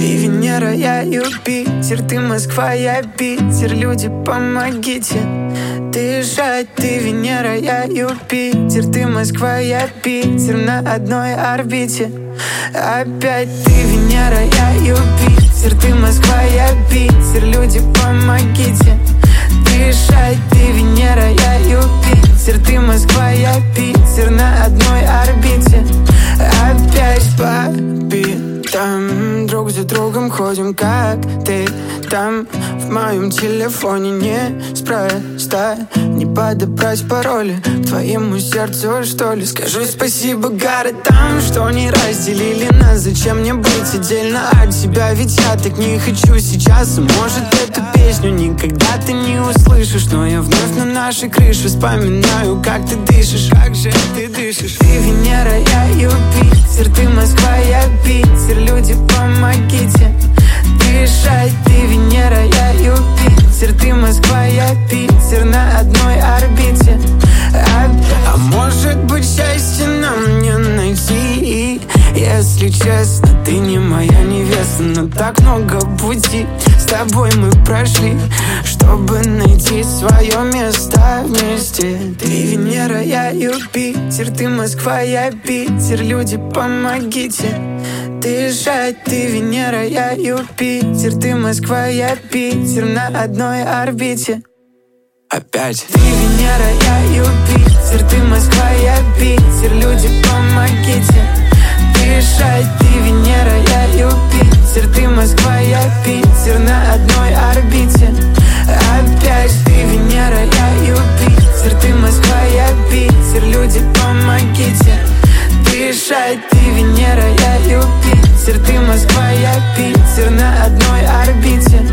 Ты Венера, я Юпитер, ты Москва, я Питер. Люди, помогите дышать. Ты Венера, я Юпитер, ты Москва, я Питер. На одной орбите. Опять ты Венера, я Юпитер, ты Москва, я Питер. Люди, помогите дышать. Ты Венера, я Юпитер, ты Москва, я Питер. На одной орбите. Опять по там друг за другом ходим, как ты там. В моем телефоне неспроста не подобрать пароли к твоему сердцу, что ли. Скажу спасибо городам, что не разделили нас. Зачем мне быть отдельно от тебя? Ведь я так не хочу сейчас. Может, эту песню никогда ты не услышишь, но я вновь на нашей крыше вспоминаю, как ты дышишь. Как же ты дышишь? Ты Венера, я Юпитер, ты Москва, я Питер. Люди, помогите дышать. Ты Венера, я Юпитер, ты Москва, я Питер. На одной орбите. А может быть, счастье нам не найти? Если честно, ты не моя невеста, но так много пути с тобой мы прошли, чтобы найти свое место вместе. Ты Венера, я Юпитер, ты Москва, я Питер. Люди, помогите дышать. Ты Венера, я Юпитер, ты Москва, я Питер. На одной орбите. Опять. Ты Венера, я Юпитер, ты Москва, я Питер. Люди, помогите дышать. Ты Венера, я Юпитер, ты Москва, я Питер. На одной орбите. Опять. Ты Венера, я Юпитер, ты Москва, я Питер. Люди, помогите дышать. Ты Венера, я Юпитер, ты Москва, я Питер. На одной орбите.